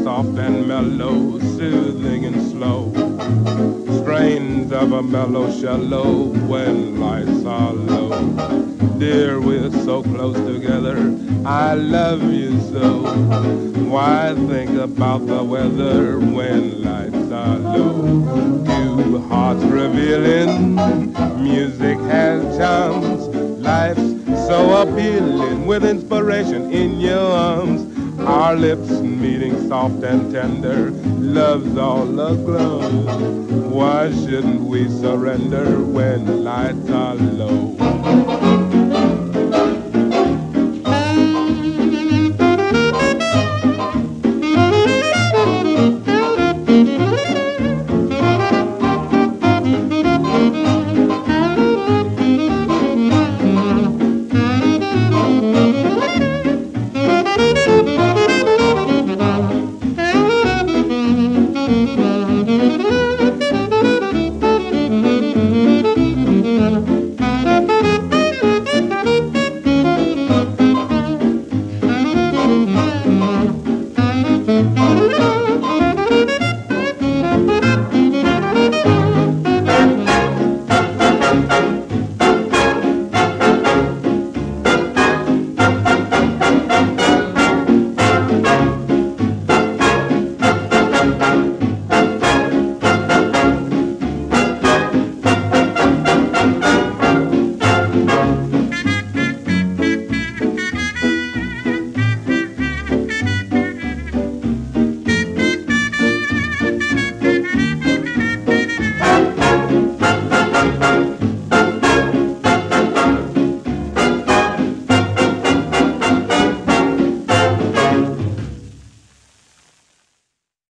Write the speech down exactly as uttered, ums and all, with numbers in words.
soft and mellow, soothing and slow. Strains of a mellow cello when lights are low. Dear, we're so close together, I love you so. Why think about the weather when lights are low? Two hearts revealing, music has charms. Life's so appealing with inspiration in your arms. Our lips meeting soft and tender, love's all aglow. Why shouldn't we surrender when lights are low?